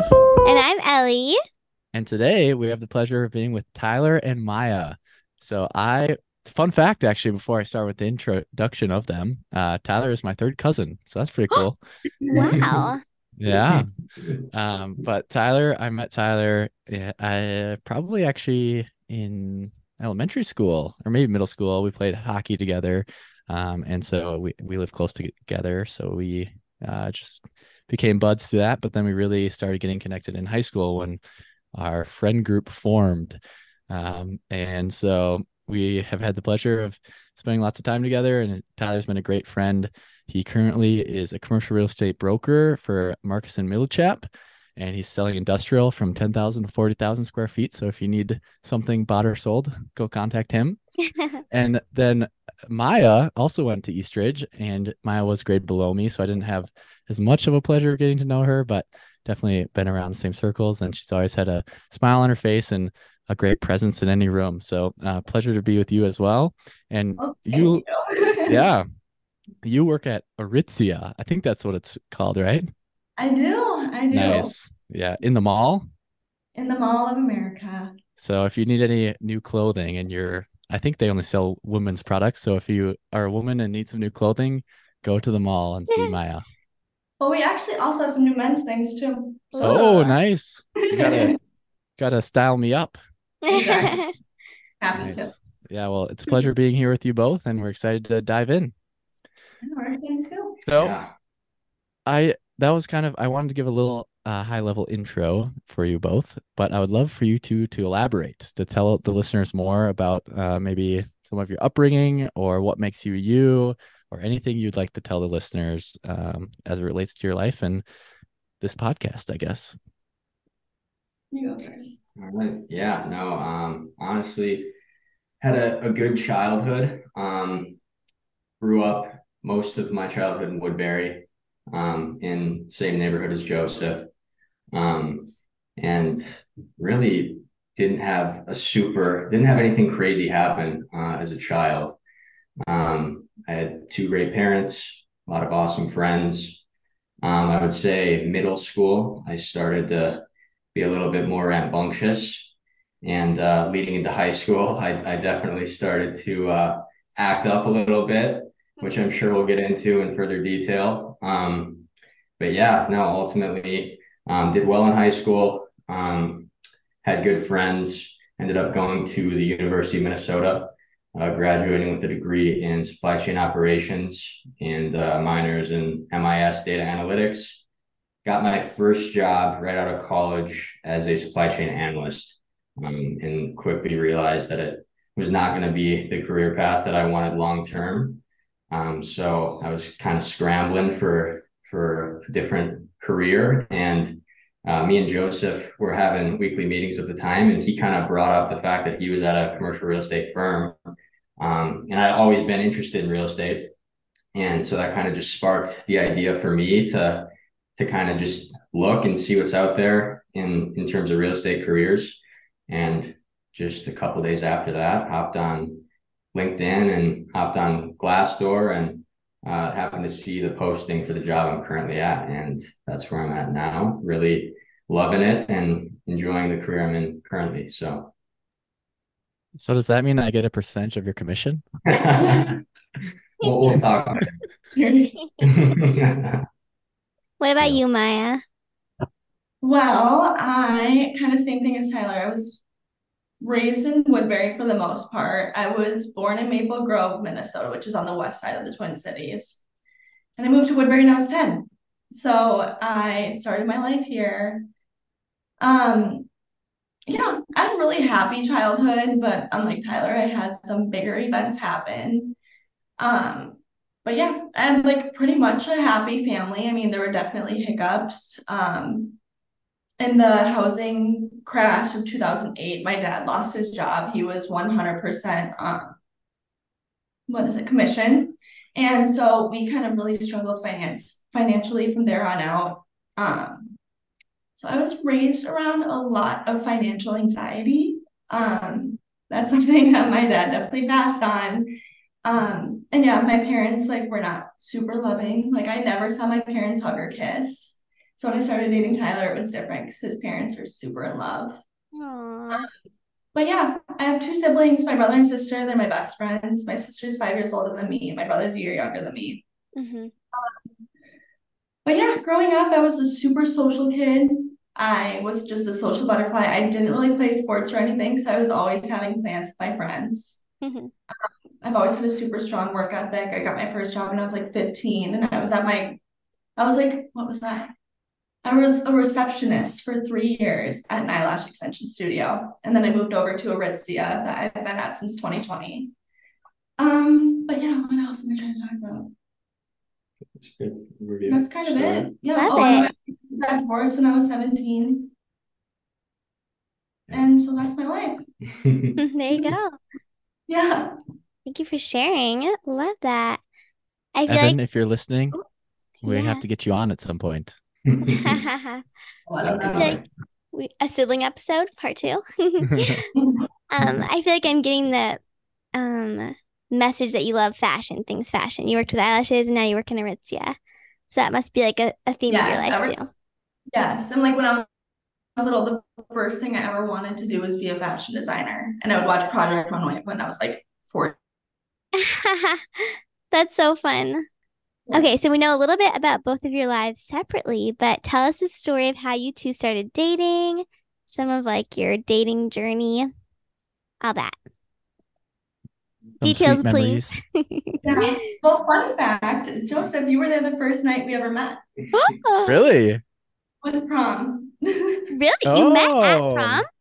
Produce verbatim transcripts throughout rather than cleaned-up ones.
Joseph. And I'm Ellie. And today we have the pleasure of being with Tyler and Maya. So I, fun fact actually, before I start with the introduction of them, uh, Tyler is my third cousin. So that's pretty cool. Wow. Yeah. Um, but Tyler, I met Tyler, yeah, I probably actually in elementary school or maybe middle school. We played hockey together. Um, and so we, we lived close to- together. So we uh, just became buds to that. But then we really started getting connected in high school when our friend group formed. Um, and so we have had the pleasure of spending lots of time together, and Tyler's been a great friend. He currently is a commercial real estate broker for Marcus and Millichap, and he's selling industrial from ten thousand to forty thousand square feet. So if you need something bought or sold, go contact him. And then Maya also went to Eastridge, and Maya was grade below me, so I didn't have as much of a pleasure of getting to know her, but definitely been around the same circles. And she's always had a smile on her face and a great presence in any room. So, uh, pleasure to be with you as well. And Oh, thank you, you. yeah, you work at Aritzia. I think that's what it's called, right? I do. I do. Nice. Yeah, in the mall. In the Mall of America. So if you need any new clothing and you're, I think they only sell women's products. So if you are a woman and need some new clothing, go to the mall and see Maya. Well, we actually also have some new men's things too. So Oh, Ooh. nice. You gotta gotta style me up. exactly. Happy to. Nice. Yeah, well, it's a pleasure being here with you both, and we're excited to dive in. And we're excited too. So Yeah. I that was kind of I wanted to give a little uh, high level intro for you both, but I would love for you two to elaborate, to tell the listeners more about uh, maybe some of your upbringing or what makes you you, or anything you'd like to tell the listeners um, as it relates to your life and this podcast, I guess. You go first. All right. Yeah. No. Um. Honestly, had a, a good childhood. Um. Grew up most of my childhood in Woodbury, um, in same neighborhood as Joseph. Um, and really didn't have a super didn't have anything crazy happen uh, as a child. Um. I had two great parents, a lot of awesome friends. Um. I would say middle school, I started to be a little bit more rambunctious. And uh, leading into high school, I, I definitely started to uh, act up a little bit, which I'm sure we'll get into in further detail. Um, but yeah, no, ultimately um, did well in high school, um, had good friends, ended up going to the University of Minnesota, uh, graduating with a degree in supply chain operations and uh, minors in M I S data analytics. Got my first job right out of college as a supply chain analyst, um, and quickly realized that it was not going to be the career path that I wanted long term. Um, so I was kind of scrambling for for a different career, and uh, me and Joseph were having weekly meetings at the time, and he kind of brought up the fact that he was at a commercial real estate firm, um, and I'd always been interested in real estate, and so that kind of just sparked the idea for me to to kind of just look and see what's out there in in terms of real estate careers. And just a couple of days after that, hopped on LinkedIn and hopped on Glassdoor, and uh, happened to see the posting for the job I'm currently at, and that's where I'm at now. Really loving it and enjoying the career I'm in currently. So So does that mean I get a percentage of your commission? we'll, we'll talk. What about Yeah. you, Maya? Well, I kind of same thing as Tyler. I was raised in Woodbury for the most part. I was born in Maple Grove, Minnesota, which is on the west side of the Twin Cities. And I moved to Woodbury when I was ten. So I started my life here. Um, yeah, I had a really happy childhood, but unlike Tyler, I had some bigger events happen. Um, but yeah, I had like pretty much a happy family. I mean, there were definitely hiccups. Um, in the housing crash of two thousand eight, my dad lost his job. He was one hundred percent um, what is it, commission. And so we kind of really struggled finance financially from there on out. Um, so I was raised around a lot of financial anxiety. Um, that's something that my dad definitely passed on. Um, and yeah, my parents like were not super loving. Like I never saw my parents hug or kiss. So when I started dating Tyler, it was different because his parents are super in love. Aw. But yeah, I have two siblings, my brother and sister. They're my best friends. My sister's five years older than me. My brother's a year younger than me. Mhm. But yeah, growing up, I was a super social kid. I was just a social butterfly. I didn't really play sports or anything, so I was always having plans with my friends. Mhm. I've always had a super strong work ethic. I got my first job when I was like fifteen, and I was at my, I was like, what was that? I was a receptionist for three years at an eyelash extension studio. And then I moved over to Aritzia that I've been at since twenty twenty. Um, but yeah, what else am I trying to talk about? That's a good review. That's kind of Story. it. Yeah. Love Oh, and it. I got divorced when I was seventeen. Yeah. And so that's my life. There you go. Yeah. Thank you for sharing. Love that. I feel Evan, like, if you're listening, we yeah. have to get you on at some point. I Let them feel know. like we a sibling episode, part two. Um, I feel like I'm getting the um message that you love fashion, things fashion. You worked with eyelashes and now you work in Aritzia. So that must be like a, a theme of your Yes, life ever- too. Yes. And like when I was little, the first thing I ever wanted to do was be a fashion designer. And I would watch Project Runway when I was like four. That's so fun. Okay, so we know a little bit about both of your lives separately, but tell us the story of how you two started dating, some of like your dating journey, all that. Some Details, sweet please. memories. Yeah. Well, fun fact, Joseph, you were there the first night we ever met. Oh, Really? Was prom. really? You met at prom? Oh,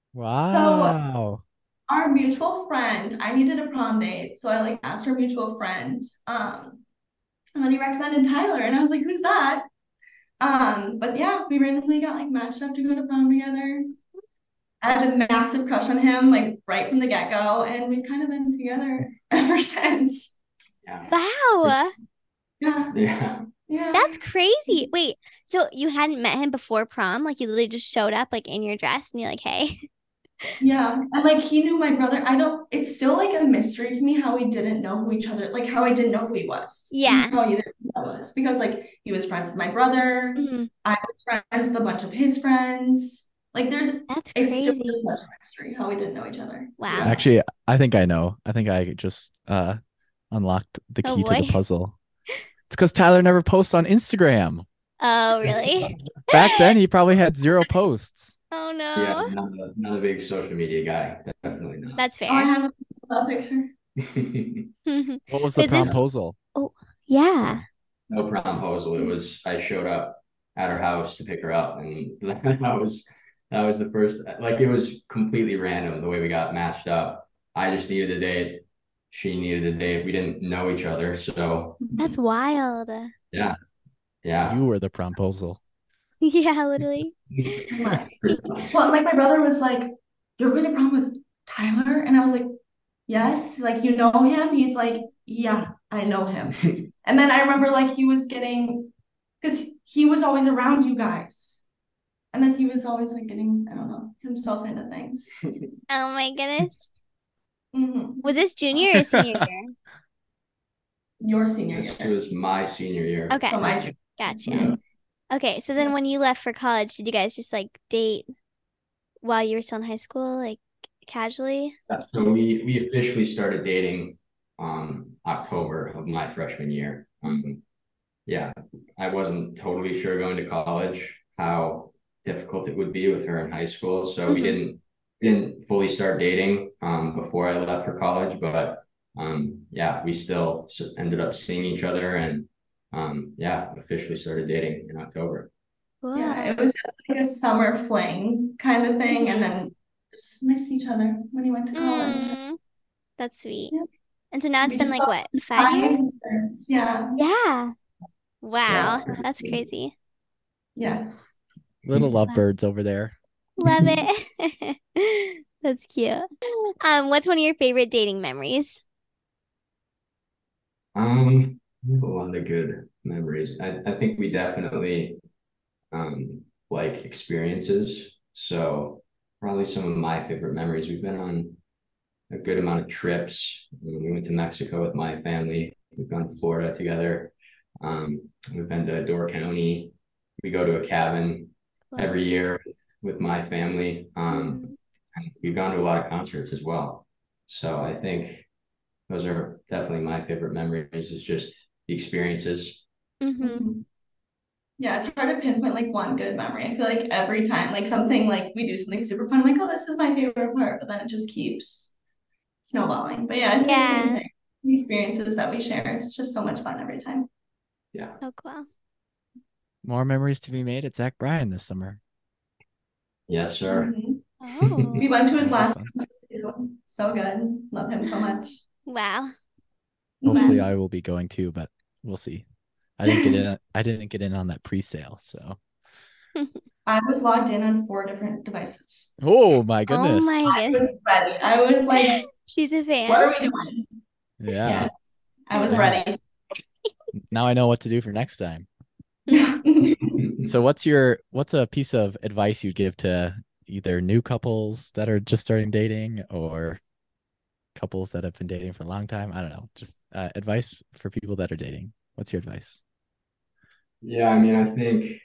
wow. Our mutual friend, I needed a prom date, so I like asked our mutual friend, um, and then he recommended Tyler, and I was like, who's that? Um, but yeah, we randomly got like matched up to go to prom together. I had a massive crush on him, like right from the get-go, and we've kind of been together ever since. Yeah. Wow, Yeah, Yeah. yeah. that's crazy. Wait, so you hadn't met him before prom? Like you literally just showed up like in your dress and you're like, hey. Yeah, and like he knew my brother. I don't, it's still like a mystery to me how we didn't know who each other, like how I didn't know who he was. Yeah. How you didn't know who I was. Because like he was friends with my brother. Mhm. I was friends with a bunch of his friends. Like there's, That's it's still crazy. such a mystery how we didn't know each other. Wow. Yeah. Actually, I think I know. I think I just uh unlocked the Oh key to the boy. puzzle. It's because Tyler never posts on Instagram. Oh, really? Back then, he probably had zero posts. Oh Yeah, no. not a, not a big social media guy. Definitely not. That's Oh, I fair. have a profile picture. What was the Is this- promposal? Oh, yeah. No promposal. It was I showed up at her house to pick her up, and that was that was the first. Like it was completely random the way we got matched up. I just needed a date. She needed a date. We didn't know each other, so That's wild. yeah, yeah. You were the promposal. Yeah, literally. Well, like my brother was like, "You're going to prom with Tyler?" And I was like, "Yes." Like, you know him? He's like, "Yeah, I know him." And then I remember like he was getting, because he was always around you guys. And then he was always like getting, I don't know, himself into things. Oh my goodness. Mhm. Was this junior or senior year? Your senior This year. was my senior year. Okay. So my junior. Gotcha. Yeah. Okay, so then when you left for college, did you guys just like date while you were still in high school, like casually? Yeah, So we we officially started dating um October of my freshman year. Um, yeah, I wasn't totally sure going to college how difficult it would be with her in high school, so we Mhm. didn't we didn't fully start dating um before I left for college, but um yeah, we still s- ended up seeing each other and um yeah, officially started dating in October. Yeah, Wow. it was like a summer fling kind of thing, and then just missed each other when he went to college. Mm, that's sweet. Yeah. And so now it's We been just like saw what, five years? years. Yeah. Yeah. Wow, Yeah. that's crazy. Yes. Little Wow. lovebirds over there. Love it. That's cute. Um, what's one of your favorite dating memories? Um, we have a lot of good memories. I, I think we definitely um like experiences. So probably some of my favorite memories. We've been on a good amount of trips. Um, We went to Mexico with my family. We've gone to Florida together. Um, we've been to Door County. we go to a cabin Cool. every year with my family. Um, Mhm. and we've gone to a lot of concerts as well. So I think those are definitely my favorite memories, is just the experiences. Mhm. Mhm. Yeah, it's hard to pinpoint like one good memory. I feel like every time, like something like we do something super fun, I'm like, oh, this is my favorite part, but then it just keeps snowballing. But yeah, it's like same Yeah. thing. The experiences that we share, it's just so much fun every time. Yeah. So cool. More memories to be made at Zach Bryan this summer. Yes, sir. Mhm. Oh, We went to his That'll be last fun. concert too. So good. Love him so much. wow. Hopefully, Mhm. I will be going too, but we'll see. I didn't get in. I didn't get in on that pre-sale, so. I was logged in on four different devices. Oh my Oh goodness! my I goodness. was ready. I was like, She's a what are fan. we doing? Yeah. Yeah, I I was love Now, ready. now I know what to do for next time. it. So, what's your what's a piece of advice you'd give to either new couples that are just starting dating or couples that have been dating for a long time? I don't know. Just uh, advice for people that are dating. What's your advice? Yeah, I mean, I think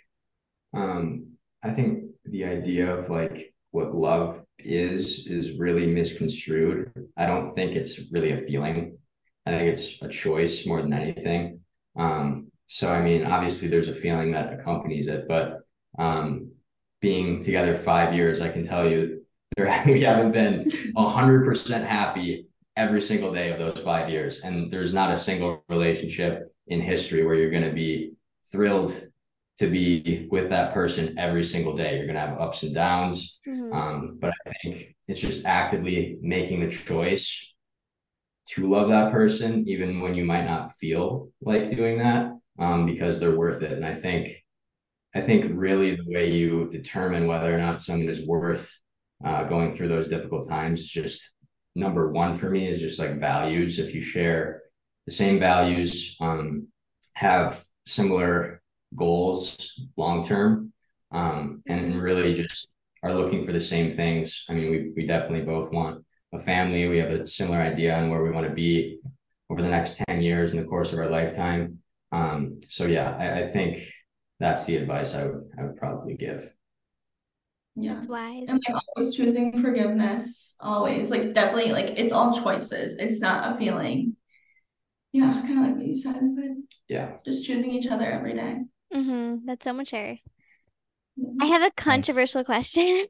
um I think the idea of like what love is is really misconstrued. I don't think it's really a feeling. I think it's a choice more than anything. Um, so I mean, obviously there's a feeling that accompanies it, but um being together five years, I can tell you there we haven't been a hundred percent happy every single day of those five years. And there's not a single relationship in history where you're going to be thrilled to be with that person every single day. You're going to have ups and downs. Mhm. Um, but I think it's just actively making the choice to love that person, even when you might not feel like doing that, um, because they're worth it. And I think, I think really the way you determine whether or not someone is worth uh, going through those difficult times is just number one for me is just like values. If you share the same values, um, have similar goals long term, um, and, and Mhm. really just are looking for the same things. I mean, we, we definitely both want a family. We have a similar idea on where we want to be over the next ten years in the course of our lifetime. Um, so yeah, I, I think that's the advice I would I would probably give. Yeah. That's wise. And like always choosing forgiveness, always like definitely like it's all choices. It's not a feeling. Yeah, kind of like what you said, but Yeah. just choosing each other every day. Mm-hmm. That's so mature. I Yeah. have a Nice. controversial question.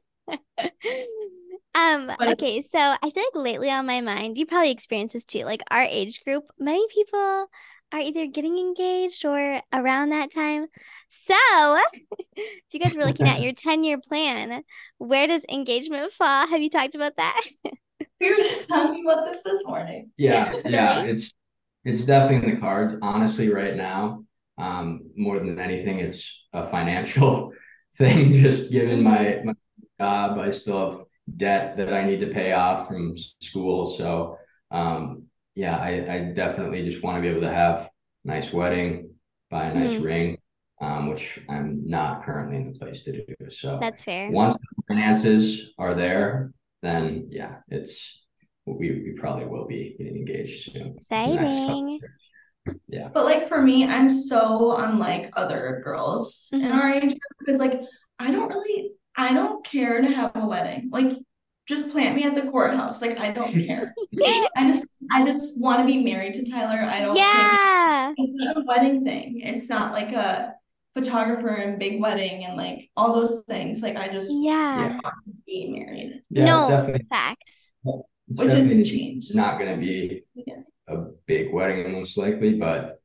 Um, But okay, so I feel like lately on my mind, you probably experience this too. Like our age group, many people are either getting engaged or around that time. So, if you guys were looking at your ten-year plan, where does engagement fall? Have you talked about that? we were just talking about this this morning. Yeah, yeah, Really? it's it's definitely in the cards. Honestly, right now, um, more than anything, it's a financial thing. Just given my Mm-hmm. my job, I still have debt that I need to pay off from school. So, um, yeah, I, I definitely just want to be able to have a nice wedding, buy a nice Mm-hmm. ring, um, which I'm not currently in the place to do. So That's fair. once the finances are there, then yeah, it's we, we probably will be getting engaged soon in the next couple Exciting. of years. Yeah. But like for me, I'm so unlike other girls in Mm-hmm. our age group because like I don't really I don't care to have a wedding. Like just plant me at the courthouse. Like I don't care. I just I just want to be married to Tyler. I don't care. Yeah. It's not a wedding thing. It's not like a photographer and big wedding and like all those things. Like I just Yeah. Yeah. want to be married, Yeah, it's No, definitely facts. it's which has definitely changed not gonna since be yeah. a big wedding most likely, but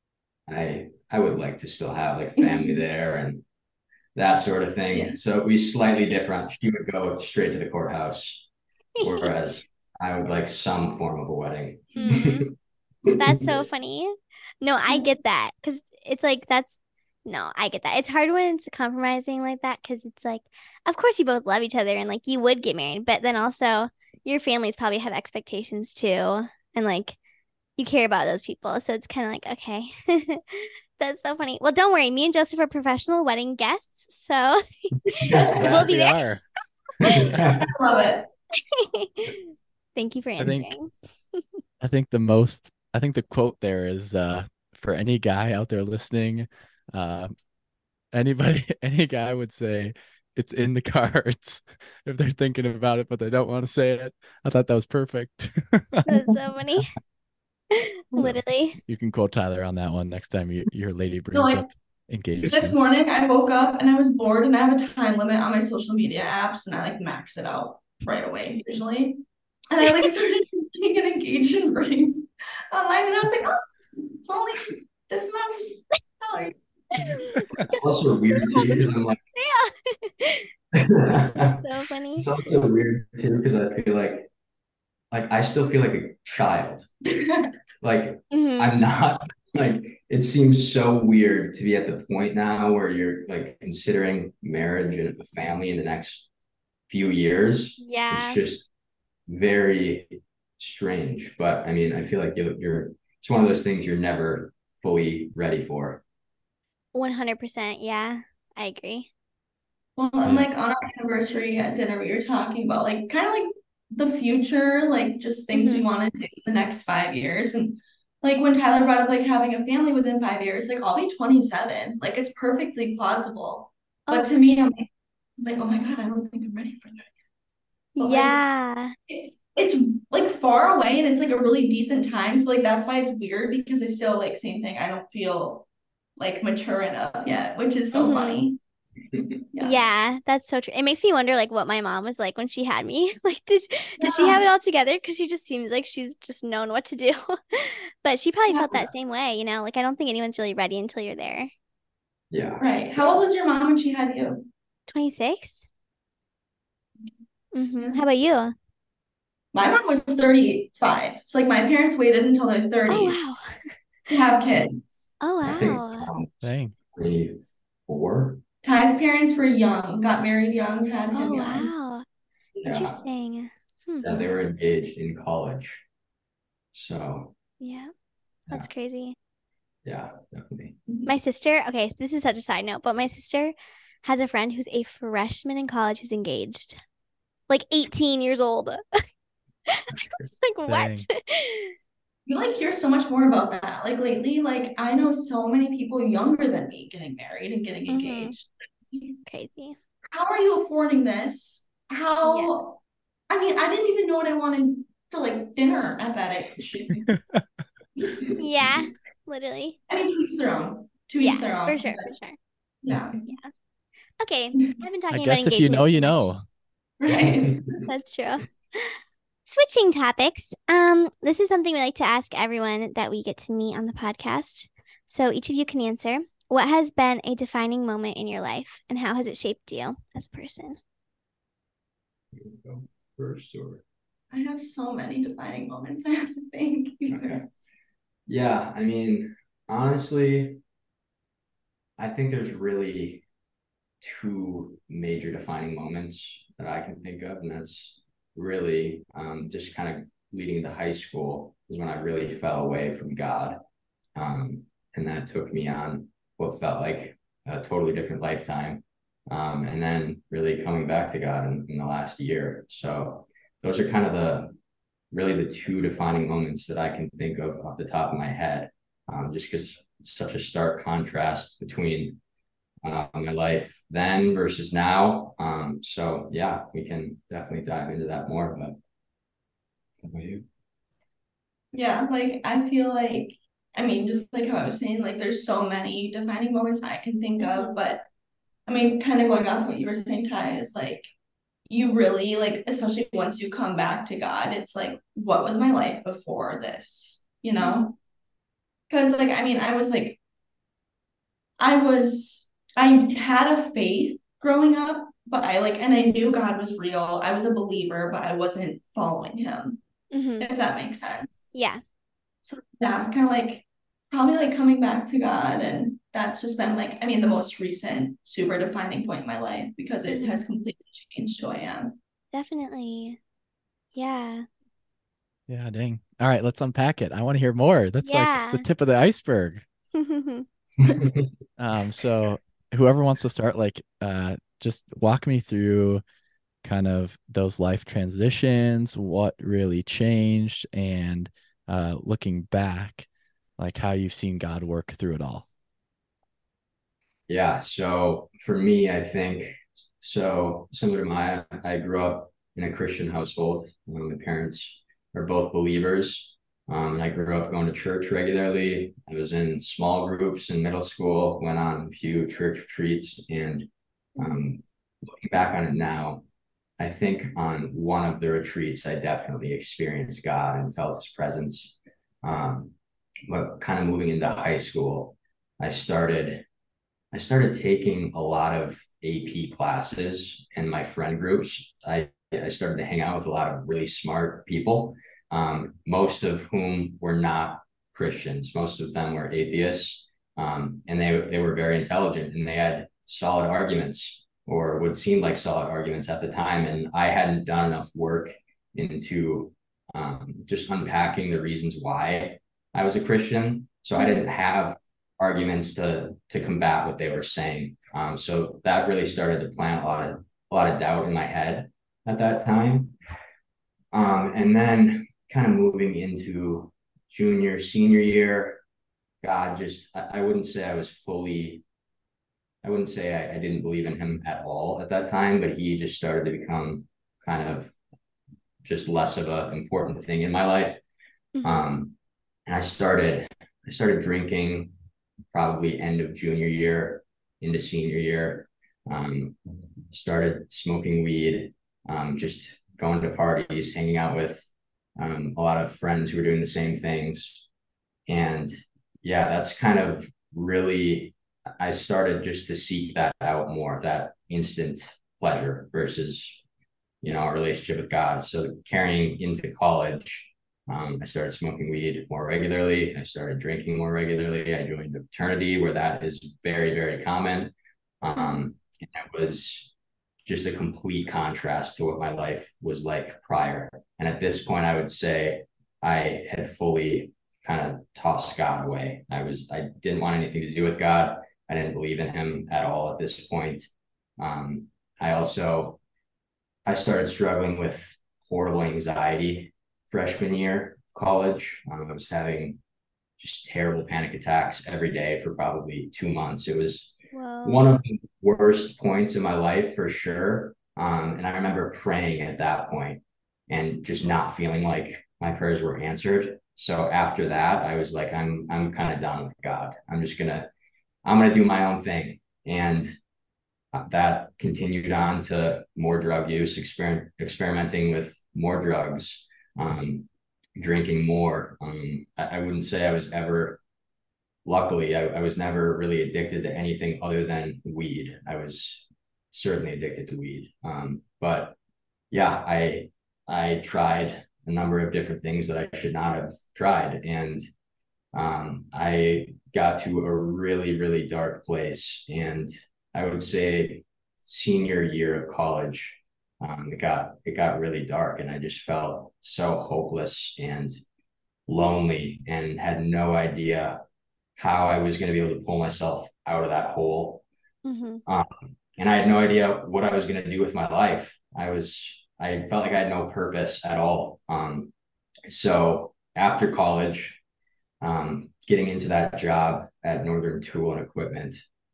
I I would like to still have like family there and that sort of thing. Yeah. So it'd be slightly different. She would go straight to the courthouse, whereas I would like some form of a wedding. Mm, that's so funny. No, I get that because it's like that's no, I get that. It's hard when it's compromising like that because it's like, of course you both love each other and like you would get married, but then also your families probably have expectations too, and like you care about those people, so it's kind of like okay, that's so funny. Well, don't worry, me and Joseph are professional wedding guests, so we'll Yeah, be we there. are. I love it. Thank you for I think answering. I think the most I think the quote there is uh for any guy out there listening, uh anybody, any guy would say it's in the cards if they're thinking about it, but they don't want to say it. I thought that was perfect. That's so funny. So Literally. you can quote Tyler on that one next time you, your lady No, brings like up this engagement. morning I woke up and I was bored and I have a time limit on my social media apps and I like max it out right away usually. And I like started making an engagement ring online and I was like, oh, it's only this much. Sorry. It's also weird too because I'm like, Yeah. So funny. it's also weird too because I feel like like I still feel like a child. Like Mhm. I'm not like it seems so weird to be at the point now where you're like considering marriage and a family in the next few years. It's Yeah. just very strange. But I mean, I feel like you, you're it's one of those things you're never fully ready for. one hundred percent. Yeah. I agree. Well, and Yeah. like on our anniversary at dinner, we were talking about like kind of like the future, like just things we Mhm. want to do in the next five years. And like when Tyler brought up like having a family within five years, like I'll be twenty-seven. Like it's perfectly plausible. Oh, But to for me, sure. I'm like, I'm like, oh my God, I don't think I'm ready for that. But like Yeah. it's it's like far away and it's like a really decent time. So like that's why it's weird because I still like same thing. I don't feel like mature enough yet, which is so Mhm. funny. Yeah. Yeah, that's so true. It makes me wonder like what my mom was like when she had me. Like did did she have it Yeah. all together? Because she just seems like she's just known what to do. But she probably felt Yeah. that same way, you know? Like I don't think anyone's really ready until you're there. Yeah. Right. How old was your mom when she had you? twenty-six? Mm-hmm. Yeah. How about you? My mom was thirty-five. So like my parents waited until their Oh wow. thirties to have kids. Oh I think wow. um, Dang. twenty-four. Ty's parents were young, got married young, had him Oh young. wow. Yeah. Interesting. Hmm. Yeah, they were engaged in college. So Yeah, yeah, that's crazy. yeah, definitely. My sister, okay, so this is such a side note, but my sister has a friend who's a freshman in college who's engaged. Like eighteen years old. It's like, what? Dang. You like hear so much more about that. Like lately, like I know so many people younger than me getting married and getting hmm engaged. Crazy. How are you affording this? Yeah. How, I mean, I didn't even know what I wanted for like dinner at that age. Yeah, literally. I mean, to each their own. To each Yeah, their for own. sure, But for sure. yeah. Yeah. Okay, I've been I talking about guess if you know, engagement too you much. know. Right. That's true. Switching topics. Um, this is something we like to ask everyone that we get to meet on the podcast. So each of you can answer. What has been a defining moment in your life, and how has it shaped you as a person? First or I have so many defining moments. I have to think. okay. Yeah, I mean, honestly, I think there's really two major defining moments that I can think of, and that's really um, just kind of leading into high school is when I really fell away from God. Um, and that took me on what felt like a totally different lifetime. Um, and then really coming back to God in, in the last year. So those are kind of the really the two defining moments that I can think of off the top of my head, um, just because it's such a stark contrast between uh, my life then versus now. Um, so yeah, we can definitely dive into that more. But how about you? Yeah, like I feel like, I mean, just like how I was saying, like there's so many defining moments I can think of, Mhm. but I mean, kind of going off what you were saying, Ty, is like you really like, especially once you come back to God, it's like, what was my life before this? You Mhm. know? Because like, I mean, I was like, I was, I had a faith growing up, but I like, and I knew God was real. I was a believer, but I wasn't following him, Mhm. if that makes sense. Yeah. So yeah, kind of like probably like coming back to God. And that's just been like, I mean, the most recent super defining point in my life because it Mhm. has completely changed who I am. Definitely. Yeah. Yeah, dang. All right, let's unpack it. I want to hear more. That's like the Yeah. tip of the iceberg. Um, so whoever wants to start, like, uh, just walk me through kind of those life transitions, what really changed, and uh, looking back, like how you've seen God work through it all. Yeah. So for me, I think so similar to Maya, I grew up in a Christian household. Um, my parents are both believers. Um, and I grew up going to church regularly. I was in small groups in middle school, went on a few church retreats, and um, looking back on it now, I think on one of the retreats, I definitely experienced God and felt his presence. Um, but kind of moving into high school, I started I started taking a lot of A P classes in my friend groups. I, I started to hang out with a lot of really smart people, um, most of whom were not Christians. Most of them were atheists, um, and they they were very intelligent and they had solid arguments or would seem like solid arguments at the time. And I hadn't done enough work into um, just unpacking the reasons why I was a Christian. So I didn't have arguments to to combat what they were saying. Um, so that really started to plant a lot of a lot of doubt in my head at that time. Um, and then kind of moving into junior, senior year, God just I, I wouldn't say I was fully I wouldn't say I, I didn't believe in him at all at that time, but he just started to become kind of just less of an important thing in my life. Mm-hmm. Um, and I started I started drinking probably end of junior year into senior year. Um, started smoking weed, um, just going to parties, hanging out with um, a lot of friends who were doing the same things. And yeah, that's kind of really, I started just to seek that out more, that instant pleasure versus, you know, a relationship with God. So carrying into college, um, I started smoking weed more regularly. I started drinking more regularly. I joined a fraternity where that is very, very common. Um, and it was just a complete contrast to what my life was like prior. And at this point, I would say I had fully kind of tossed God away. I was, I didn't want anything to do with God. I didn't believe in him at all at this point. Um, I also, I started struggling with horrible anxiety freshman year of college. Um, I was having just terrible panic attacks every day for probably two months. It was Whoa. one of the worst points in my life for sure. Um, and I remember praying at that point and just not feeling like my prayers were answered. So after that, I was like, I'm I'm kind of done with God. I'm just gonna I'm gonna do my own thing. And that continued on to more drug use, exper- experimenting with more drugs, um, drinking more. Um, I, I wouldn't say I was ever, luckily, I, I was never really addicted to anything other than weed. I was certainly addicted to weed. Um, but yeah, I I tried a number of different things that I should not have tried. And um, I got to a really, really dark place. And I would say senior year of college, um, it got it got really dark, and I just felt so hopeless and lonely, and had no idea how I was going to be able to pull myself out of that hole. Mm-hmm. Um, and I had no idea what I was going to do with my life. I was I felt like I had no purpose at all. Um, so after college, um, getting into that job at Northern Tool and Equipment,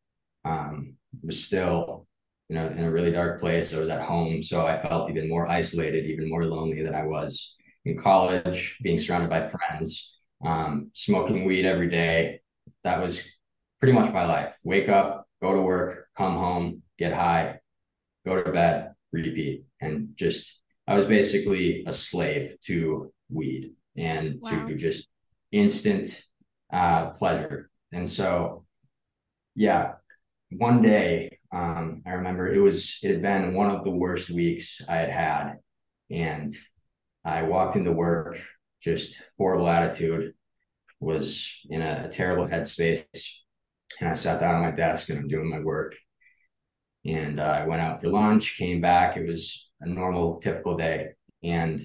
um, was still, you know, in a really dark place. I was at home, so I felt even more isolated, even more lonely than I was in college, being surrounded by friends, um, smoking weed every day. That was pretty much my life. Wake up, go to work, come home, get high, go to bed, repeat. And just, I was basically a slave to weed and Wow. to just instant uh, pleasure. And so, yeah, one day, um, I remember it was, it had been one of the worst weeks I had had. And I walked into work, just horrible attitude, was in a, a terrible headspace. And I sat down at my desk and I'm doing my work. And uh, I went out for lunch, came back. It was a normal, typical day. And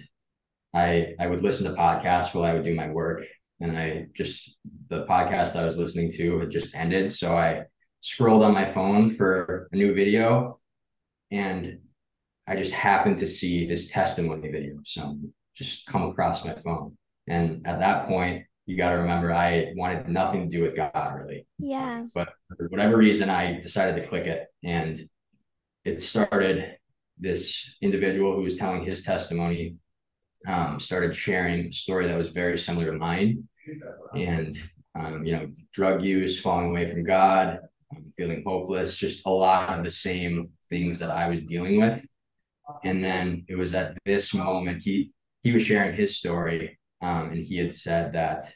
I I would listen to podcasts while I would do my work. And I just, the podcast I was listening to had just ended. So I scrolled on my phone for a new video, and I just happened to see this testimony video. So just come across my phone. And at that point, you got to remember, I wanted nothing to do with God really. Yeah. But for whatever reason, I decided to click it. And it started, this individual who was telling his testimony um, started sharing a story that was very similar to mine. And, um, you know, drug use, falling away from God, um, feeling hopeless, just a lot of the same things that I was dealing with. And then it was at this moment, he, he was sharing his story. Um, and he had said that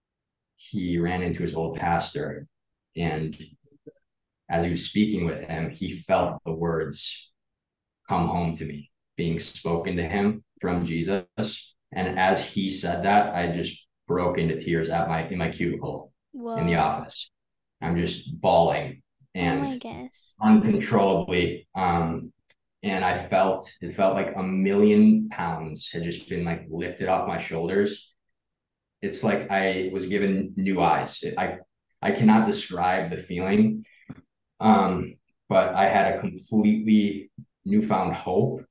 he ran into his old pastor, and as he was speaking with him, he felt the words come home to me being spoken to him from Jesus. And as he said that, I just broke into tears at my in my cubicle Whoa. in the office. I'm just bawling and oh my gosh. uncontrollably. Um, and I felt it felt like a million pounds had just been like lifted off my shoulders. It's like I was given new eyes. I I cannot describe the feeling. Um, but I had a completely newfound hope.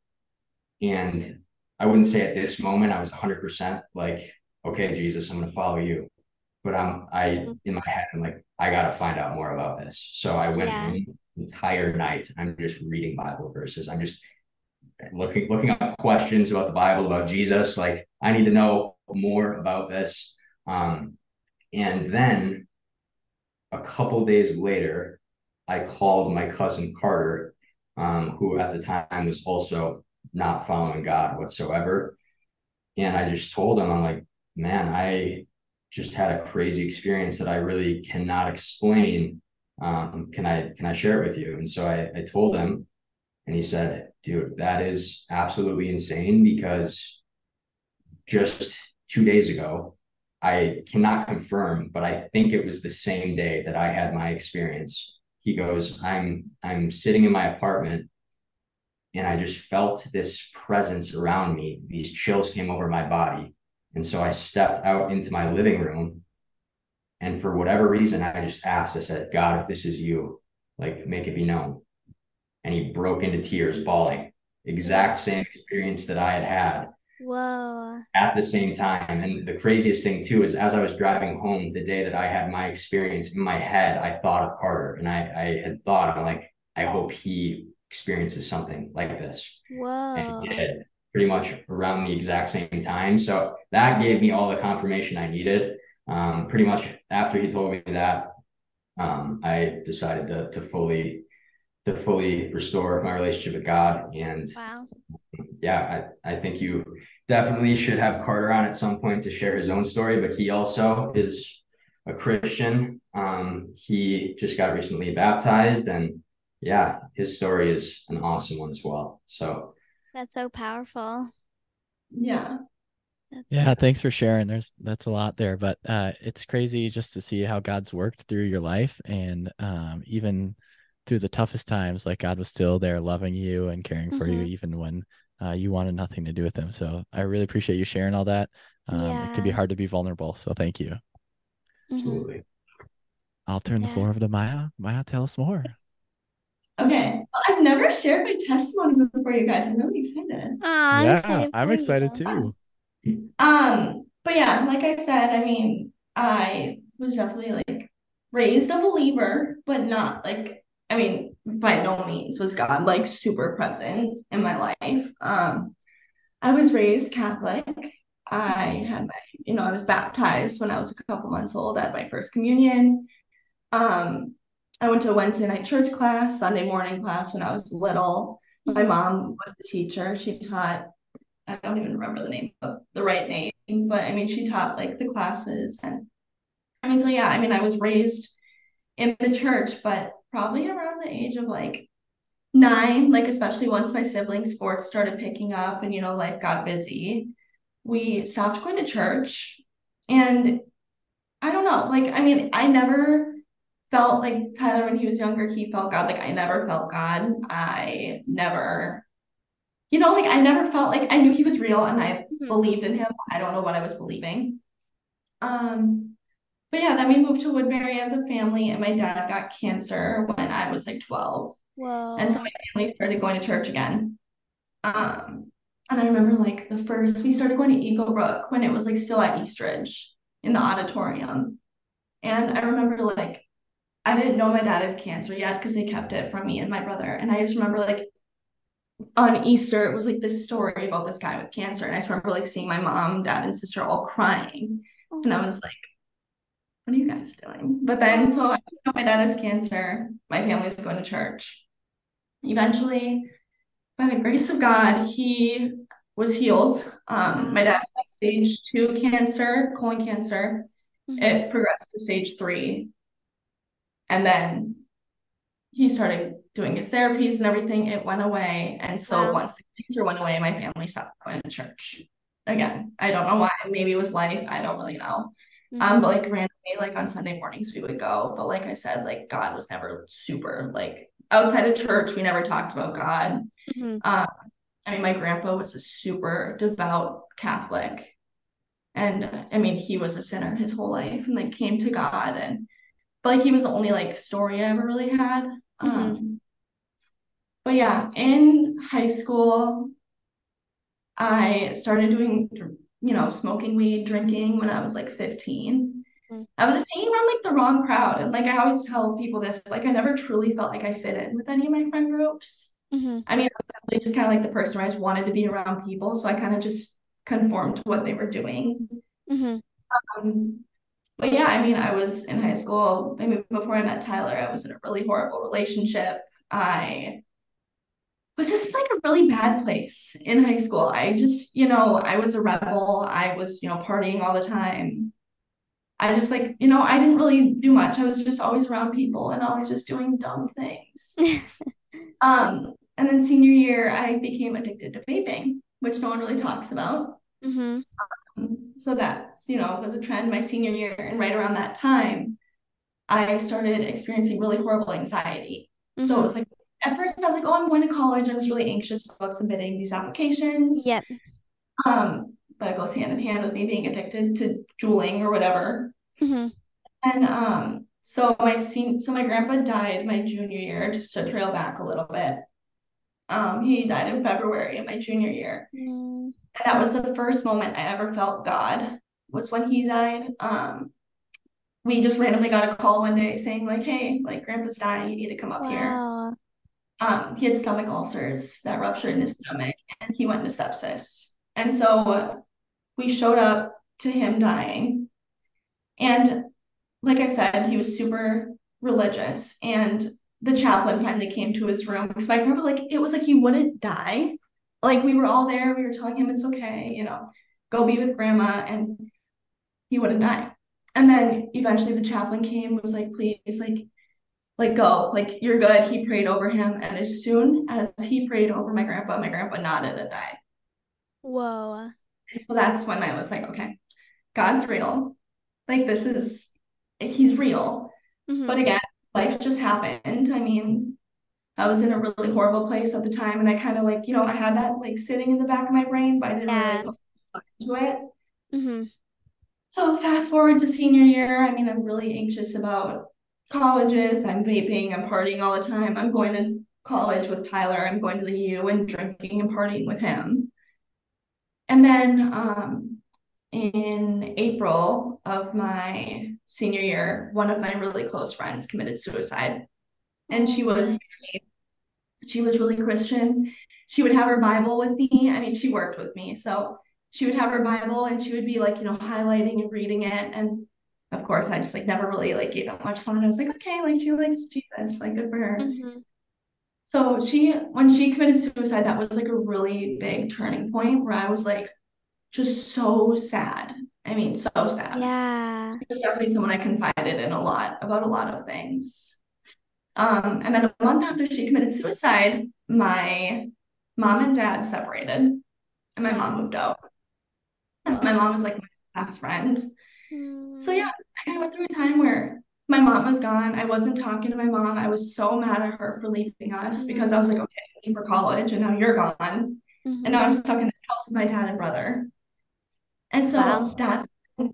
And I wouldn't say at this moment I was one hundred percent like, okay, Jesus, I'm going to follow you. But I'm, I, in my head, I'm like, I got to find out more about this. So I went Yeah. home the entire night. I'm just reading Bible verses. I'm just looking, looking up questions about the Bible, about Jesus. Like, I need to know more about this. Um, and then a couple days later, I called my cousin Carter, um, who at the time was also not following God whatsoever. And I just told him, I'm like, man, I just had a crazy experience that I really cannot explain. Um, can I can I share it with you? And so I, I told him, and he said, dude, that is absolutely insane, because just two days ago, I cannot confirm, but I think it was the same day that I had my experience. He goes, I'm I'm sitting in my apartment, and I just felt this presence around me. These chills came over my body. And so I stepped out into my living room. And for whatever reason, I just asked, I said, God, if this is you, like, make it be known. And he broke into tears, bawling. Exact same experience that I had had. Whoa. At the same time. And the craziest thing too is, as I was driving home the day that I had my experience, in my head, I thought of Carter, and I, I had thought, I'm like, I hope he experiences something like this. Whoa. And he did, pretty much around the exact same time. So that gave me all the confirmation I needed. Um, pretty much after he told me that, um, I decided to to fully to fully restore my relationship with God. And wow. yeah, I, I think you definitely should have Carter on at some point to share his own story, but he also is a Christian. Um, he just got recently baptized, and yeah, his story is an awesome one as well. So that's so powerful. Yeah. That's Yeah, thanks for sharing. There's that's a lot there, but uh, it's crazy just to see how God's worked through your life, and um, even through the toughest times, like God was still there loving you and caring for mm-hmm. you, even when uh, you wanted nothing to do with him. So I really appreciate you sharing all that. Um, yeah. It can be hard to be vulnerable, so thank you. absolutely. Mm-hmm. I'll turn yeah. the floor over to Maya. Maya, tell us more. Okay. Well, I've never shared my testimony before, you guys. I'm really excited. Aw, I'm yeah, excited I'm for excited you. too. Um, but yeah, like I said, I mean, I was definitely like raised a believer, but not like, I mean, by no means was God like super present in my life. Um, I was raised Catholic. I had my, you know, I was baptized when I was a couple months old. I had my first communion. Um, I went to a Wednesday night church class, Sunday morning class when I was little. My mom was a teacher. She taught, I don't even remember the name of the right name, but I mean, she taught like the classes. And I mean, so yeah, I mean, I was raised in the church, but probably around the age of like nine, like especially once my siblings' sports started picking up and, you know, life got busy, we stopped going to church. And I don't know, like, I mean, I never felt like Tyler when he was younger, he felt God. Like, I never felt God. I never, you know, like, I never felt like I knew he was real and I Mhm. believed in him. I don't know what I was believing. Um, but yeah, then we moved to Woodbury as a family, and my dad got cancer when I was like twelve. Whoa. And so my family started going to church again. Um, and I remember like the first, we started going to Eagle Brook when it was like still at Eastridge. in the auditorium. And I remember like, I didn't know my dad had cancer yet because they kept it from me and my brother. And I just remember like on Easter, it was like this story about this guy with cancer. And I just remember like seeing my mom, dad, and sister all crying. Oh. And I was like, what are you guys doing? But then, so I found out my dad has cancer. My family's going to church. Eventually, by the grace of God, he was healed. Um, my dad had stage two cancer, colon cancer. Mhm. It progressed to stage three. And then he started doing his therapies and everything. It went away. And so Wow. once the cancer went away, my family stopped going to church. Again, I don't know why. Maybe it was life. I don't really know. Mhm. Um, but like randomly, like on Sunday mornings, we would go. But like I said, like God was never super like outside of church. We never talked about God. Mhm. Um, I mean, my grandpa was a super devout Catholic, and I mean, he was a sinner his whole life, and like came to God, and but like he was the only like story I ever really had. Mhm. Um, but yeah, in high school, I started doing, you know, smoking weed, drinking when I was like fifteen. Mhm. I was just hanging around like the wrong crowd. And like I always tell people this, like I never truly felt like I fit in with any of my friend groups. Mhm. I mean, I was definitely just kind of like the person where I just wanted to be around people. So I kind of just conformed to what they were doing. Mhm. Um, but yeah, I mean, I was in high school. I mean, before I met Tyler, I was in a really horrible relationship. I was just like a really bad place in high school. I just, you know, I was a rebel. I was, you know, partying all the time. I just like, you know, I didn't really do much. I was just always around people and always just doing dumb things. Um, and then senior year, I became addicted to vaping, which no one really talks about. Mhm. Um, so that, you know, was a trend my senior year. And right around that time, I started experiencing really horrible anxiety. So it Mhm. was like, at first I was like, oh, I'm going to college. I was really anxious about submitting these applications. Yep. Um, but it goes hand in hand with me being addicted to juuling or whatever. Mhm. And um, so my sen- so my grandpa died my junior year, just to trail back a little bit. Um, he died in February of my junior year. Mm. And that was the first moment I ever felt God, was when he died. Um, we just randomly got a call one day saying like, hey, like grandpa's dying, you need to come up here. Wow. Um, he had stomach ulcers that ruptured in his stomach and he went into sepsis. And so we showed up to him dying. And like I said, he was super religious. And the chaplain finally came to his room because I remember like it was like he wouldn't die. Like we were all there, we were telling him it's okay, you know, go be with grandma, and he wouldn't die. And then eventually the chaplain came, was like, please, like, like go, like you're good. He prayed over him. And as soon as he prayed over my grandpa, my grandpa nodded and died. Whoa. And so that's when I was like, okay, God's real. Like this is, he's real. Mhm. But again, life just happened. I mean, I was in a really horrible place at the time, and I kind of like, you know, I had that like sitting in the back of my brain, but I didn't really Yeah. like put into it. Mhm. So fast forward to senior year. I mean, I'm really anxious about colleges. I'm vaping, I'm partying all the time. I'm going to college with Tyler. I'm going to the U and drinking and partying with him. And then um, in April of my senior year, one of my really close friends committed suicide. And she was she was really Christian. She would have her Bible with me. I mean, she worked with me. So she would have her Bible and she would be like, you know, highlighting and reading it. And of course, I just like never really like gave it much thought. I was like, okay, like she likes Jesus, like good for her. Mhm. So she, when she committed suicide, that was like a really big turning point where I was like, just so sad. I mean, so sad. Yeah. She was definitely someone I confided in a lot about a lot of things. Um, and then a month after she committed suicide, my mom and dad separated, and my mom moved out. And my mom was like my best friend. So yeah, I kind of went through a time where my mom was gone. I wasn't talking to my mom. I was so mad at her for leaving us because I was like, okay, I leave for college, and now you're gone. Mhm. And now I'm stuck in this house with my dad and brother. And so Wow. that's,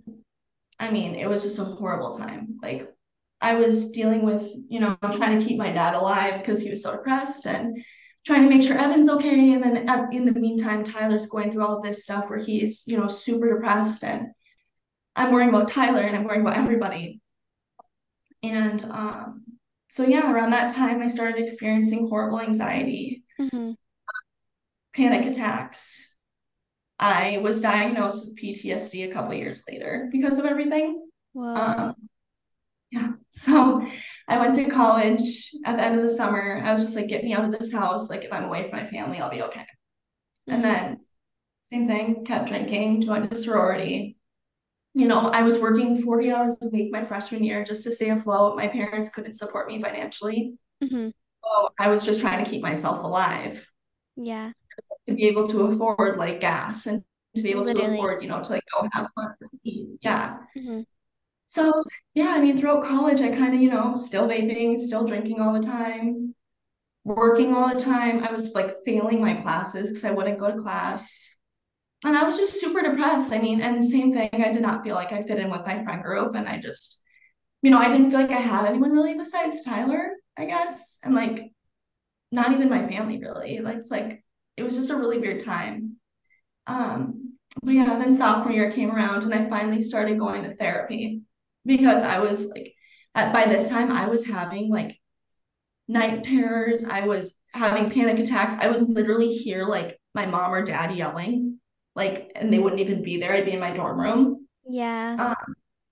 I mean, it was just a horrible time. Like I was dealing with, you know, trying to keep my dad alive because he was so depressed, and trying to make sure Evan's okay. And then in the meantime, Tyler's going through all of this stuff where he's, you know, super depressed. And I'm worrying about Tyler and I'm worrying about everybody. And um, so yeah, around that time, I started experiencing horrible anxiety, Mm-hmm. panic attacks. I was diagnosed with P T S D a couple years later because of everything. Whoa. Um, yeah, so I went to college at the end of the summer. I was just like, get me out of this house. Like, if I'm away from my family, I'll be okay. And Mm-hmm. then, same thing, kept drinking, joined a sorority. You know, I was working forty hours a week my freshman year just to stay afloat. My parents couldn't support me financially. Mm-hmm. So I was just trying to keep myself alive Yeah. to be able to afford like gas and to be able to Literally. afford, you know, to like go have fun with me. Yeah. Mm-hmm. So yeah, I mean, throughout college, I kind of, you know, still vaping, still drinking all the time, working all the time. I was like failing my classes because I wouldn't go to class. And I was just super depressed. I mean, and same thing, I did not feel like I fit in with my friend group. And I just, you know, I didn't feel like I had anyone really besides Tyler, I guess. And like, not even my family really. Like, it's like, it was just a really weird time. Um, but yeah, then sophomore year came around and I finally started going to therapy because I was like, at, by this time, I was having like night terrors. I was having panic attacks. I would literally hear like my mom or dad yelling, like, and they wouldn't even be there. I'd be in my dorm room. Yeah. Um,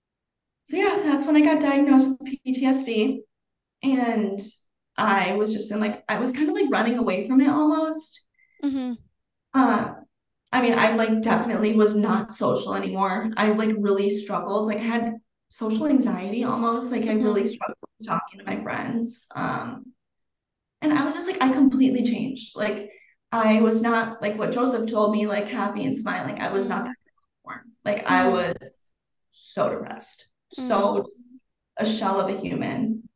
so yeah, that's when I got diagnosed with P T S D. And I was just in like, I was kind of like running away from it almost. Mm-hmm. Uh, I mean, I like definitely was not social anymore. I like really struggled. Like I had social anxiety almost. Like I Mm-hmm. really struggled with talking to my friends. Um, and I was just like, I completely changed. Like I was not like what Joseph told me, like happy and smiling. I was not Mm-hmm. that anymore. Like I Mm-hmm. was so depressed, Mm-hmm. so a shell of a human.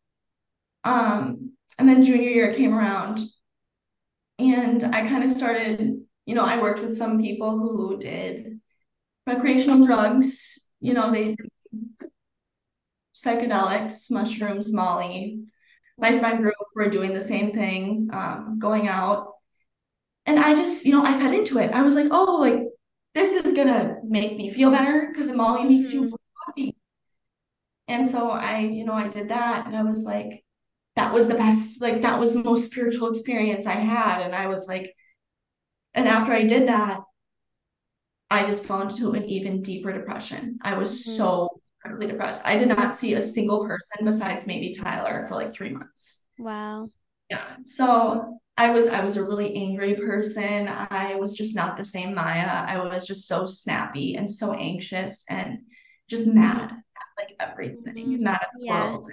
Um, and then junior year came around and I kind of started, you know, I worked with some people who did recreational drugs, you know, they psychedelics, mushrooms, Molly. My friend group were doing the same thing, um, going out. And I just, you know, I fed into it. I was like, oh, like this is gonna make me feel better because Molly makes you Mm-hmm. happy. And so I, you know, I did that and I was like, that was the best, like that was the most spiritual experience I had. And I was like, and after I did that, I just fell into an even deeper depression. I was Mm-hmm. so incredibly depressed. I did not see a single person besides maybe Tyler for like three months. Wow. Yeah. So I was I was a really angry person. I was just not the same Maya. I was just so snappy and so anxious and just mad at like everything, Mm-hmm. mad at the Yeah. world.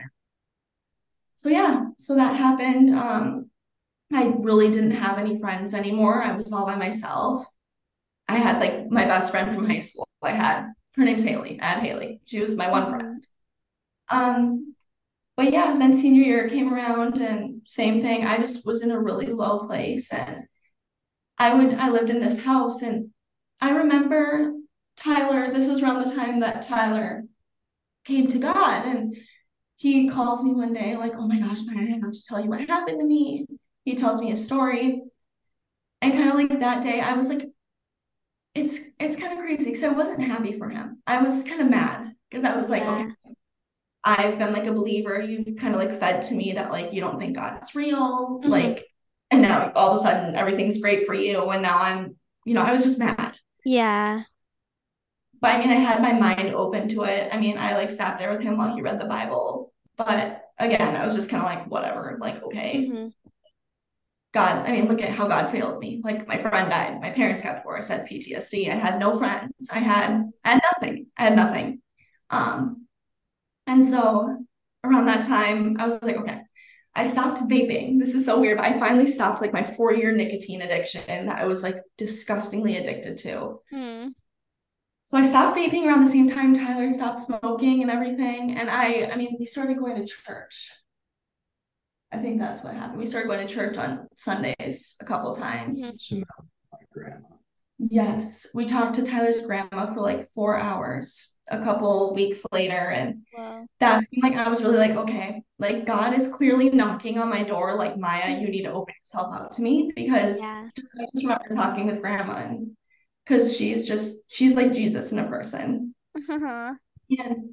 So yeah, so that happened. Um, I really didn't have any friends anymore. I was all by myself. I had like my best friend from high school. I had her name's Haley. I had Haley. She was my one Mm-hmm. friend. Um, but yeah, then senior year came around and same thing. I just was in a really low place and I would I lived in this house and I remember Tyler, this was around the time that Tyler came to God and he calls me one day like, oh my gosh, Maya, I have to tell you what happened to me. He tells me a story. And kind of like that day, I was like, it's it's kind of crazy because I wasn't happy for him. I was kind of mad because I was like, okay, Yeah. I've been like a believer. You've kind of like fed to me that like you don't think God's real, Mm-hmm. like, and now all of a sudden everything's great for you. And now I'm, you know, I was just mad. Yeah. But I mean, I had my mind open to it. I mean, I like sat there with him while he read the Bible. But again, I was just kind of like, whatever, like, okay, Mm-hmm. God, I mean, look at how God failed me. Like my friend died, my parents got divorced, I had P T S D, I had no friends, I had I had nothing. I had nothing. Um, and so around that time, I was like, okay, I stopped vaping. This is so weird, but I finally stopped like my four-year nicotine addiction that I was like disgustingly addicted to. Mm-hmm. So I stopped vaping around the same time Tyler stopped smoking and everything. And I, I mean, we started going to church. I think that's what happened. We started going to church on Sundays a couple times. So now my grandma. Yes, we talked to Tyler's grandma for like four hours a couple weeks later, and Wow. that's when, like I was really like, okay, like God is clearly knocking on my door. Like Maya, you need to open yourself up to me because Yeah. just I just remember talking with grandma, and because she's just she's like Jesus in a person. Uh-huh. And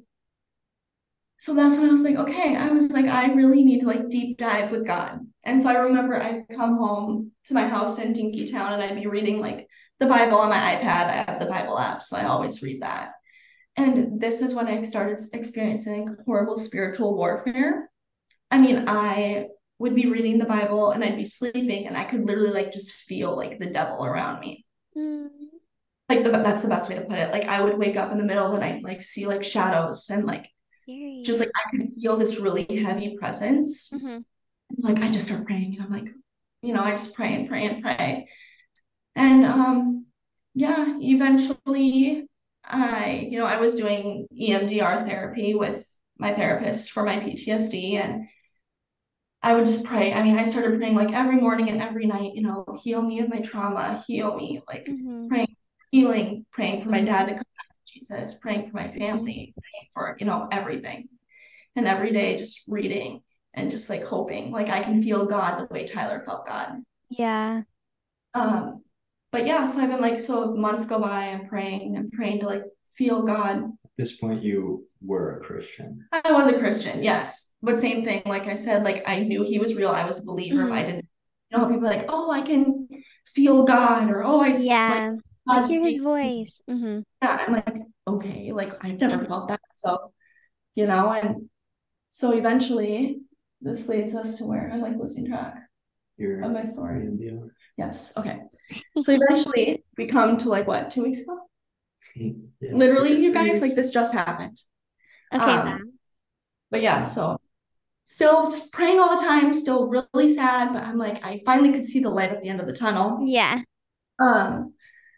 so that's when I was like, okay, I was like, I really need to like deep dive with God. And so I remember I'd come home to my house in Dinkytown and I'd be reading like the Bible on my iPad. I have the Bible app, so I always read that. And this is when I started experiencing horrible spiritual warfare. I mean, I would be reading the Bible and I'd be sleeping and I could literally like just feel like the devil around me. Mm. Like the, that's the best way to put it. Like I would wake up in the middle of the night, like see like shadows and like Scary. just like I could feel this really heavy presence. Mhm. It's like I just start praying and I'm like, you know, I just pray and pray and pray. And um, yeah, eventually I, you know, I was doing E M D R therapy with my therapist for my P T S D, and I would just pray. I mean, I started praying like every morning and every night, you know, heal me of my trauma, heal me, like Mhm. praying, healing, praying for my Mhm. dad to come back to Jesus, praying for my family, praying for, you know, everything. And every day just reading and just like hoping like I can feel God the way Tyler felt God. Yeah. Um, but yeah, so I've been like, so months go by, I'm praying and praying to like feel God. At this point, you were a Christian. I was a Christian, yes. But same thing, like I said, like I knew he was real. I was a believer, but I Mhm. didn't you know people are like, oh, I can feel God, or oh, I s- like Yeah. I God hear his speak. voice. Mhm. Yeah, I'm like, okay, like I've never felt that. So, you know, and so eventually this leads us to where I'm like losing track You're of my story. India. Yes, okay. So eventually we come to like what, two weeks ago? Yeah, Literally, two or you three guys, weeks. like this just happened. Okay, Um, wow. but yeah, so still just praying all the time, still really sad, but I'm like, I finally could see the light at the end of the tunnel. Yeah. Um,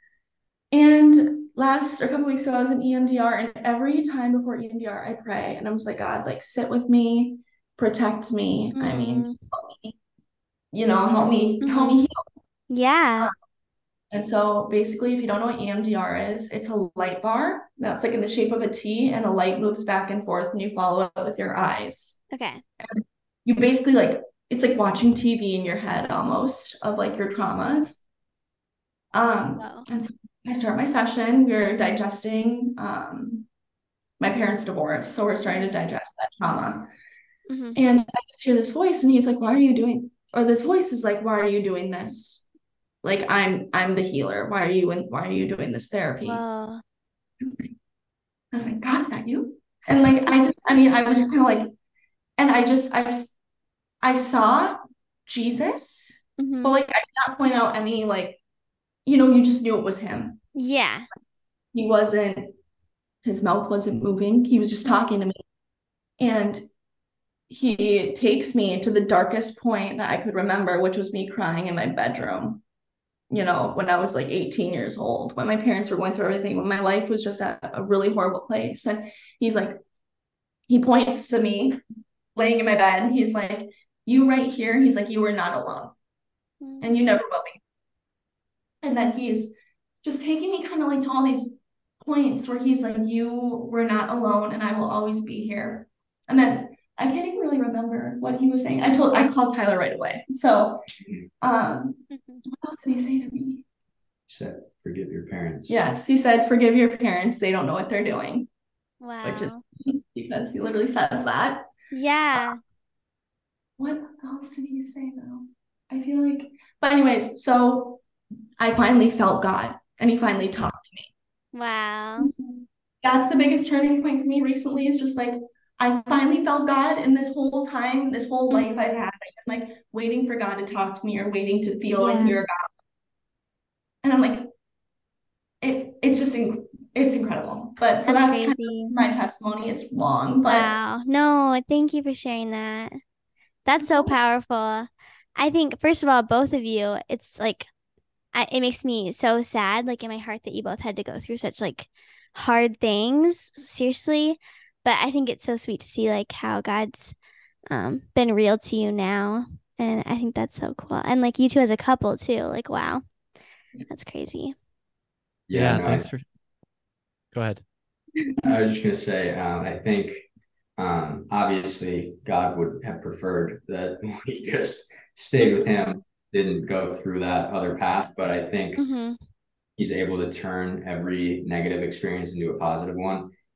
and last or a couple weeks ago, I was in E M D R, and every time before E M D R, I pray, and I'm just like, God, like sit with me, protect me. I mean, Mm. just help me, you know, help me, help Mhm. me heal. Yeah. And so basically, if you don't know what E M D R is, it's a light bar that's like in the shape of a T, and a light moves back and forth, and you follow it with your eyes. Okay. You basically like it's like watching T V in your head almost of like your traumas. Um, Whoa. and so I start my session. We're digesting um my parents' divorce, so we're starting to digest that trauma. Mhm. And I just hear this voice, and he's like, "Why are you doing?" Or this voice is like, "Why are you doing this? Like, I'm I'm the healer. Why are you and why are you doing this therapy?" Whoa. I was like, "God, is that you?" And like, I just, I mean, I was just kind of like, and I just, I, I saw Jesus, but Mhm. like, I did not point out any like, you know, you just knew it was him. Yeah. He wasn't, his mouth wasn't moving. He was just Mhm. talking to me, and he takes me to the darkest point that I could remember, which was me crying in my bedroom. You know, when I was like eighteen years old, when my parents were going through everything, when my life was just at a really horrible place. And he's like, he points to me laying in my bed. And he's like, you right here. He's like, you are not alone and you never will be. And then he's just taking me kind of like to all these points where he's like, you were not alone and I will always be here. And then I can't even really remember what he was saying. I told, I called Tyler right away. So, um, Mhm. what else did he say to me? Said, forgive your parents. Yes, he said, forgive your parents. They don't know what they're doing, which is Wow. because he literally says that. Yeah. Uh, what else did he say though? I feel like, but anyways, so I finally felt God and he finally talked to me. Wow. That's the biggest turning point for me recently is just like, I finally felt God in this whole time, this whole life Mhm. I've had. I've been like waiting for God to talk to me or waiting to feel and Yeah. hear God. And I'm like, it it's just inc- it's incredible. But so That's that's kind of crazy. my testimony. It's long, but Wow. No, thank you for sharing that. That's so powerful. I think, first of all, both of you, it's like, I, it makes me so sad, like in my heart, that you both had to go through such like hard things, seriously. But I think it's so sweet to see like how God's um been real to you now. And I think that's so cool. And like you two as a couple too, like wow, that's crazy. Yeah, Yeah, no, thanks I, for go ahead. I was just gonna say, um, I think um, obviously God would have preferred that we just stayed with him, didn't go through that other path, but I think Mm-hmm. he's able to turn every negative experience into a positive one.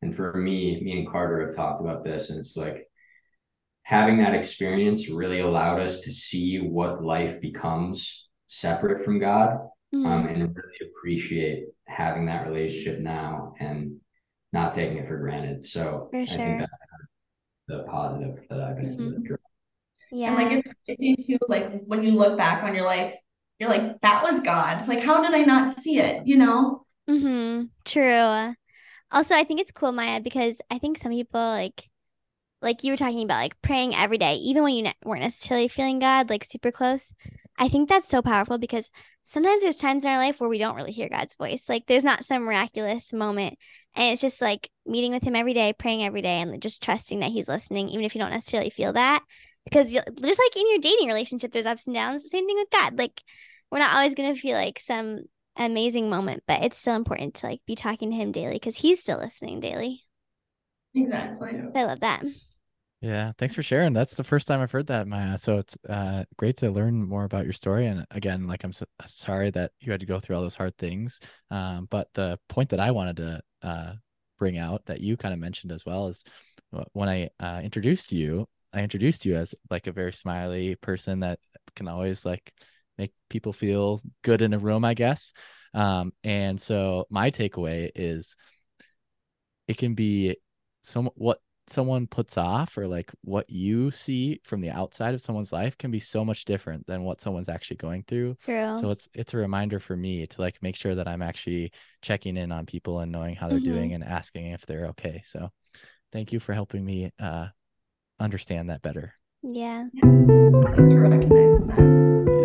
And for me, me and Carter have talked about this, and it's like having that experience really allowed us to see what life becomes separate from God, um, Mhm. and really appreciate having that relationship now and not taking it for granted. So For I think sure. that's the positive that I've been able to Mhm. draw. And like Yeah. it's crazy too, like when you look back on your life, you're like, that was God. Like, how did I not see it? You know? Mm-hmm. True. Also, I think it's cool, Maya, because I think some people like like you were talking about like praying every day, even when you ne- weren't necessarily feeling God like super close. I think that's so powerful because sometimes there's times in our life where we don't really hear God's voice. Like there's not some miraculous moment. And it's just like meeting with him every day, praying every day, and just trusting that he's listening, even if you don't necessarily feel that. Because you just like in your dating relationship, there's ups and downs. Same thing with God. Like we're not always gonna feel like some amazing moment, but it's still important to like be talking to him daily because he's still listening daily. Exactly. I love that. Yeah, thanks for sharing. That's the first time I've heard that, Maya. So it's uh, great to learn more about your story. And again, like I'm so sorry that you had to go through all those hard things. Um, but the point that I wanted to uh, bring out that you kind of mentioned as well is wh- when I uh, introduced you, I introduced you as like a very smiley person that can always like make people feel good in a room, I guess. Um, and so my takeaway is it can be some what someone puts off or like what you see from the outside of someone's life can be so much different than what someone's actually going through. True. So it's it's a reminder for me to like make sure that I'm actually checking in on people and knowing how they're Mm-hmm. doing and asking if they're okay. So thank you for helping me uh understand that better. Yeah. Thanks for recognizing that.